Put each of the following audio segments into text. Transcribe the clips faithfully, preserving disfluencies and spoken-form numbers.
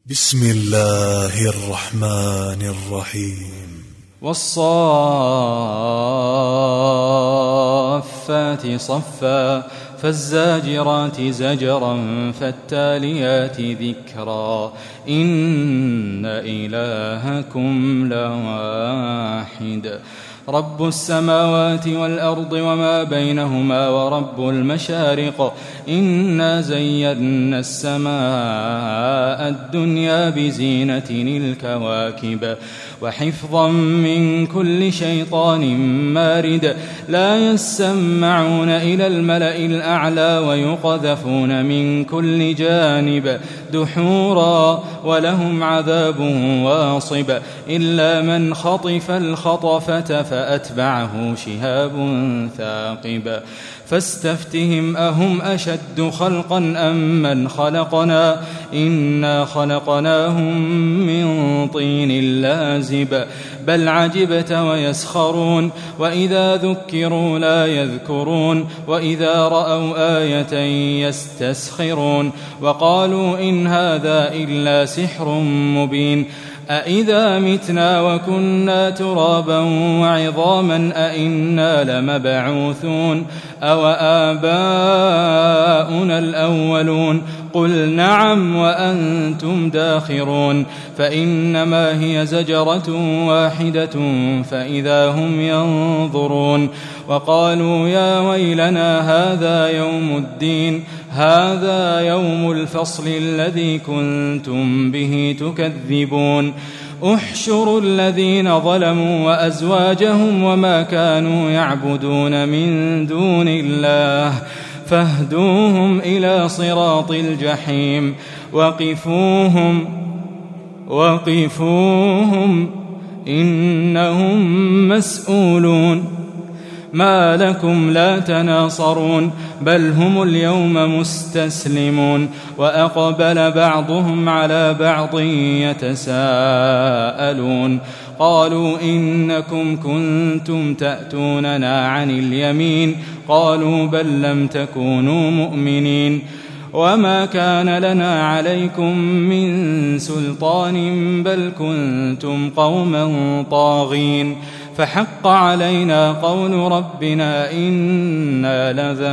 بسم الله الرحمن الرحيم. والصافات صفا فالزاجرات زجرا فالتاليات ذكرا إن إلهكم لواحد رب السماوات والأرض وما بينهما ورب المشارق إنا زينا السماء الدنيا بزينة الكواكب وحفظا من كل شيطان مارد لا يسمعون إلى الملأ الأعلى ويقذفون من كل جانب دحورا ولهم عذاب واصب إلا من خطف الخطفة فأتبعه شهاب ثاقب فاستفتهم أهم أشد خلقا أم من خلقنا إنا خلقناهم من طين لازب بل عجبت ويسخرون وإذا ذكروا لا يذكرون وإذا رأوا آية يستسخرون وقالوا إن هذا إلا سحر مبين أإذا متنا وكنا ترابا وعظاما أإنا لمبعوثون أو آباؤنا الأولون قل نعم وأنتم داخرون فإنما هي زجرة واحدة فإذا هم ينظرون وقالوا يا ويلنا هذا يوم الدين هذا يوم الفصل الذي كنتم به تكذبون احشروا الذين ظلموا وأزواجهم وما كانوا يعبدون من دون الله فاهدوهم إلى صراط الجحيم وقفوهم وقفوهم إنهم مسؤولون ما لكم لا تناصرون بل هم اليوم مستسلمون وأقبل بعضهم على بعض يتساءلون قالوا إنكم كنتم تأتوننا عن اليمين قالوا بل لم تكونوا مؤمنين وما كان لنا عليكم من سلطان بل كنتم قوما طاغين فحق علينا قول ربنا إنا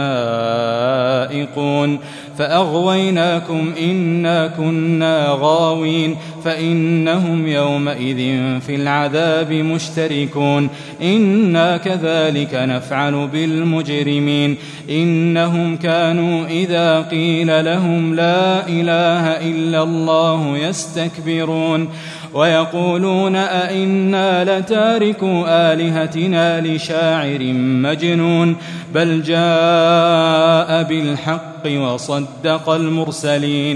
لذائقون فأغويناكم إنا كنا غاوين فإنهم يومئذ في العذاب مشتركون إنا كذلك نفعل بالمجرمين إنهم كانوا إذا قيل لهم لا إله إلا الله يستكبرون ويقولون أئنا لتاركوا آلهتنا لشاعر مجنون بل جاء بالحق وصدق المرسلين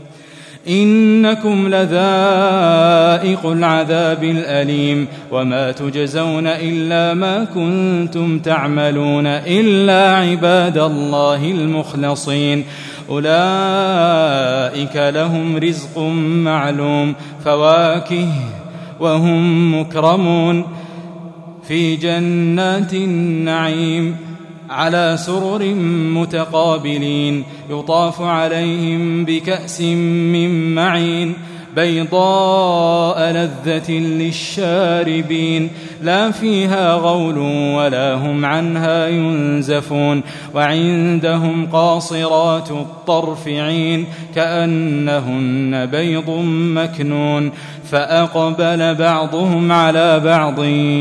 إنكم لذائق العذاب الأليم وما تجزون إلا ما كنتم تعملون إلا عباد الله المخلصين أولئك لهم رزق معلوم فواكه وهم مكرمون في جنات النعيم على سرر متقابلين يطاف عليهم بكأس من معين بيضاء لذة للشاربين لا فيها غول ولا هم عنها ينزفون وعندهم قاصرات الطرف عين كأنهن بيض مكنون فأقبل بعضهم على بعض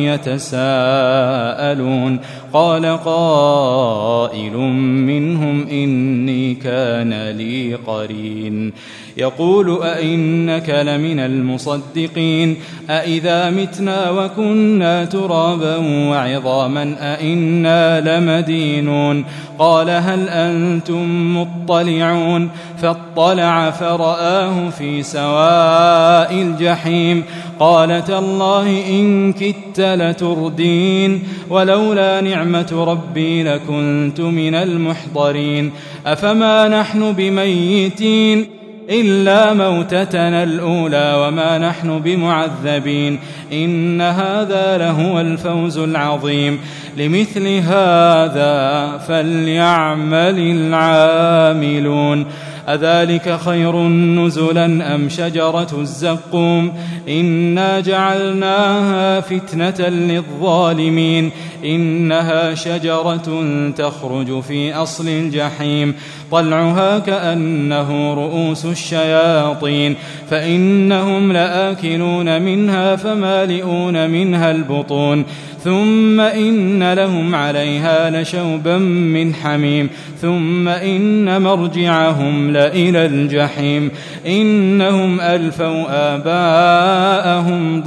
يتساءلون قال قائل منهم إني كان لي قرين يقول أئنك لمن المصدقين أئذا متنا وكنا ترابا وعظاما أئنا لمدينون قال هل أنتم مطلعون فاطلع فرآه في سواء الجحيم قال تالله إن كدت لتردين ولولا نعمة ربي لكنت من المحضرين أفما نحن بميتين إلا موتتنا الأولى وما نحن بمعذبين إن هذا لهو الفوز العظيم لمثل هذا فليعمل العاملون أذلك خير نزلا أم شجرة الزقوم إنا جعلناها فتنة للظالمين إنها شجرة تخرج في أصل الجحيم طلعها كأنه رؤوس الشياطين فإنهم لآكلون منها فمالئون منها البطون ثم إن لهم عليها لشوبا من حميم ثم إن مرجعهم لإلى الجحيم إنهم ألفوا آباءهم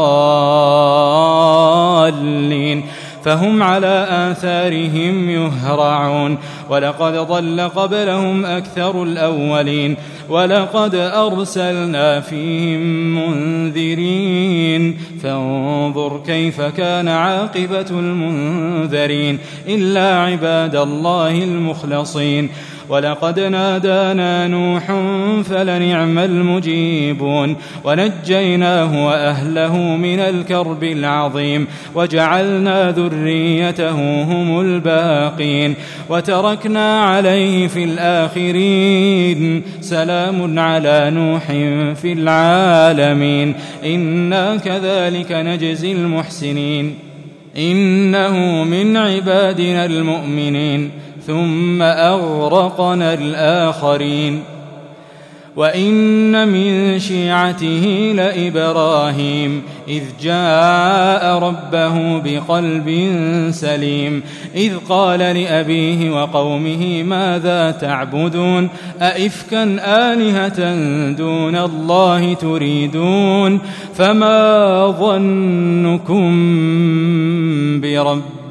ضالين فهم على آثارهم يهرعون ولقد ضل قبلهم أكثر الأولين ولقد أرسلنا فيهم منذرين فانظر كيف كان عاقبة المنذرين إلا عباد الله المخلصين ولقد نادانا نوح فلنعم المجيبون ونجيناه وأهله من الكرب العظيم وجعلنا ذريته هم الباقين وتركنا عليه في الآخرين سلام على نوح في العالمين إنا كذلك نجزي المحسنين إنه من عبادنا المؤمنين ثم أغرقنا الآخرين وإن من شيعته لإبراهيم إذ جاء ربه بقلب سليم إذ قال لأبيه وقومه ماذا تعبدون أئفكا آلهة دون الله تريدون فما ظنكم برب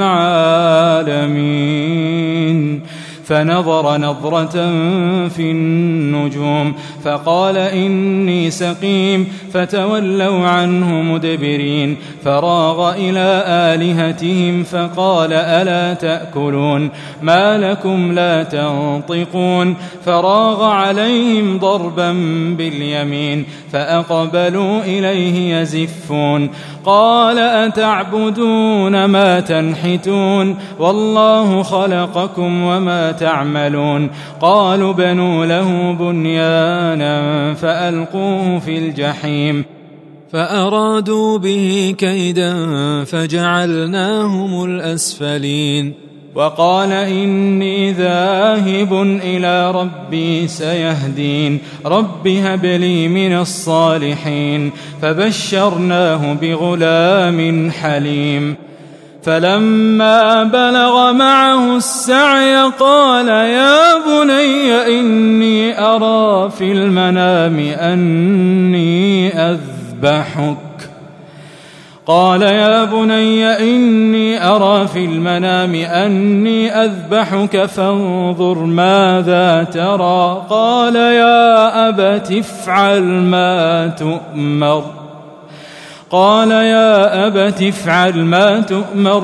العالمين فنظر نظرة في النجوم فقال إني سقيم فتولوا عنه مدبرين فراغ إلى آلهتهم فقال ألا تأكلون ما لكم لا تنطقون فراغ عليهم ضربا باليمين فأقبلوا إليه يزفون قال أتعبدون ما تنحتون والله خلقكم وما تعملون قالوا بنوا له بنيانا فألقوه في الجحيم فأرادوا به كيدا فجعلناهم الأسفلين وقال إني ذاهب إلى ربي سيهدين رب هب لي من الصالحين فبشرناه بغلام حليم فلما بلغ معه السعي قال يا بني إني أرى في المنام أني أذبحك قال يا بني إني أرى في المنام أني أذبحك فانظر ماذا ترى قال يا أبت افعل ما تؤمر قال يا أبت افعل ما تؤمر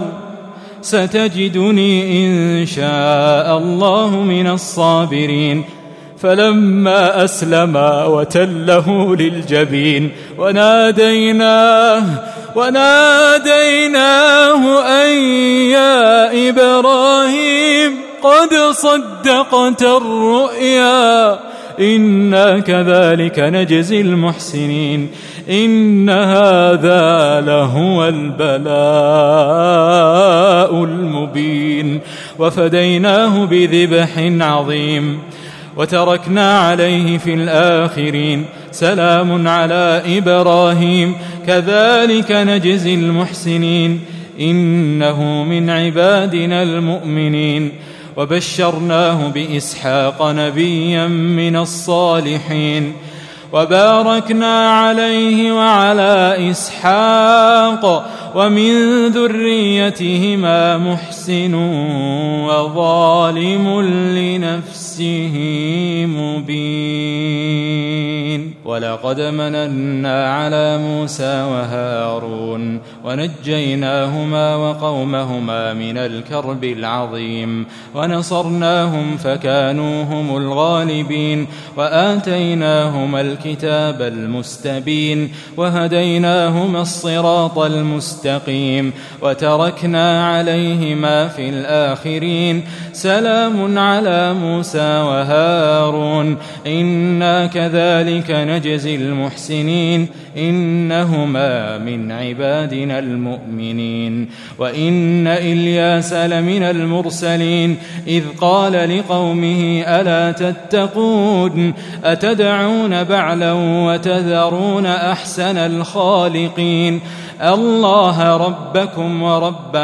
ستجدني إن شاء الله من الصابرين فلما أسلما وتله للجبين وناديناه وناديناه أن يا إبراهيم قد صدقت الرؤيا إنا كذلك نجزي المحسنين إن هذا لهو البلاء المبين وفديناه بذبح عظيم وتركنا عليه في الآخرين سلام على إبراهيم كذلك نجزي المحسنين إنه من عبادنا المؤمنين وبشرناه بإسحاق نبيا من الصالحين وباركنا عليه وعلى إسحاق ومن ذريتهما محسن وظالم لنفسه مبين. ولقد مننا على موسى وهارون ونجيناهما وقومهما من الكرب العظيم ونصرناهم فكانوا هم الغالبين وآتيناهما الكتاب المستبين وهديناهما الصراط المستقيم وتركنا عليهما في الآخرين سلام على موسى وهارون إنا كذلك نجزي المحسنين إنهما من عبادنا المؤمنين وإن إلياس لمن المرسلين إذ قال لقومه ألا تتقون أتدعون بعلا وتذرون أحسن الخالقين الله ربكم ورب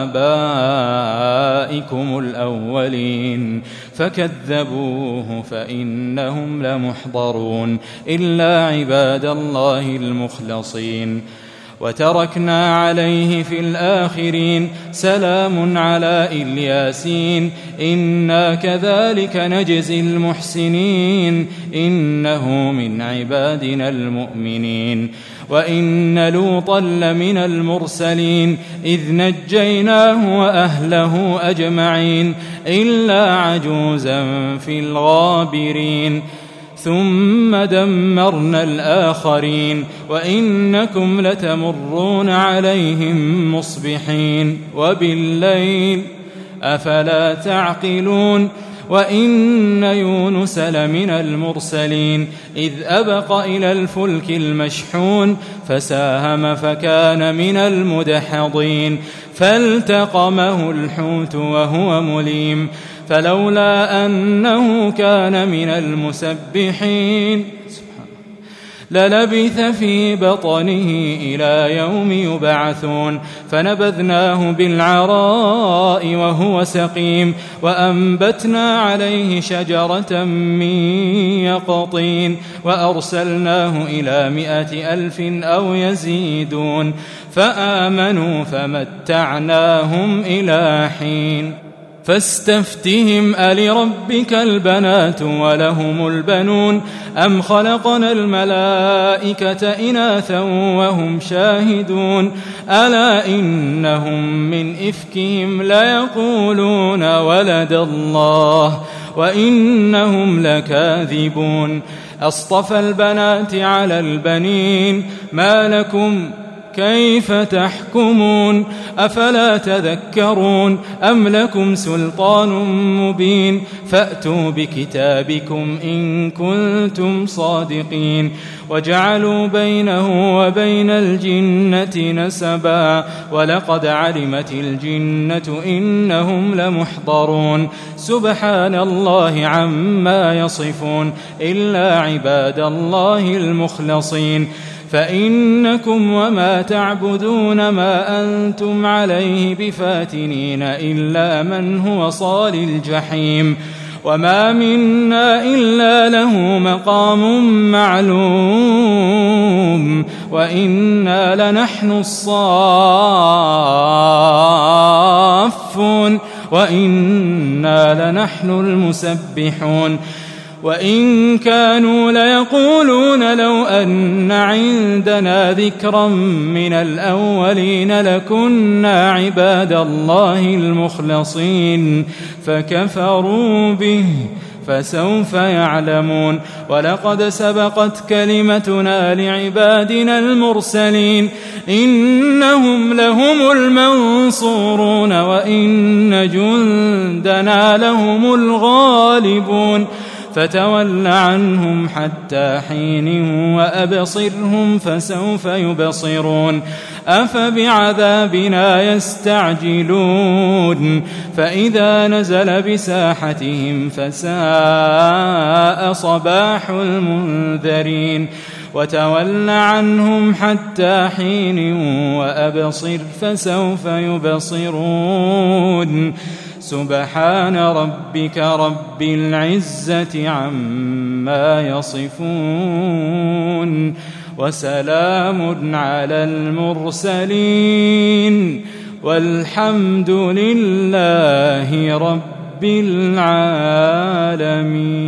آبائكم الأولين فكذبوه فإنهم لمحضرون إلا عباد الله المخلصين وتركنا عليه في الآخرين سلام على إلياسين إنا كذلك نجزي المحسنين إنه من عبادنا المؤمنين وإن لوطا لمن المرسلين إذ نجيناه وأهله أجمعين إلا عجوزا في الغابرين ثم دمرنا الآخرين وإنكم لتمرون عليهم مصبحين وبالليل أفلا تعقلون وإن يونس لمن المرسلين إذ أبق إلى الفلك المشحون فساهم فكان من المدحضين فالتقمه الحوت وهو مليم فلولا أنه كان من المسبحين للبث في بطنه إلى يوم يبعثون فنبذناه بالعراء وهو سقيم وأنبتنا عليه شجرة من يقطين وأرسلناه إلى مائة ألف أو يزيدون فآمنوا فمتعناهم إلى حين فاستفتهم ألربك البنات ولهم البنون أم خلقنا الملائكة إناثا وهم شاهدون ألا إنهم من إفكهم ليقولون ولد الله وإنهم لكاذبون أصطفى البنات على البنين ما لكم كيف تحكمون أفلا تذكرون أم لكم سلطان مبين فأتوا بكتابكم إن كنتم صادقين وجعلوا بينه وبين الجنة نسبا ولقد علمت الجنة إنهم لمحضرون سبحان الله عما يصفون إلا عباد الله المخلصين فإنكم وما تعبدون ما أنتم عليه بفاتنين إلا من هو صال الجحيم وما منا إلا له مقام معلوم وإنا لنحن الصافون وإنا لنحن المسبحون وإن كانوا ليقولون لو أن عندنا ذكرا من الأولين لكنا عباد الله المخلصين فكفروا به فسوف يعلمون ولقد سبقت كلمتنا لعبادنا المرسلين إنهم لهم المنصورون وإن جندنا لهم الغالبون فتول عنهم حتى حين وأبصرهم فسوف يبصرون أفبعذابنا يستعجلون فإذا نزل بساحتهم فساء صباح المنذرين وتول عنهم حتى حين وأبصر فسوف يبصرون سبحان ربك رب العزة عما يصفون وسلام على المرسلين والحمد لله رب العالمين.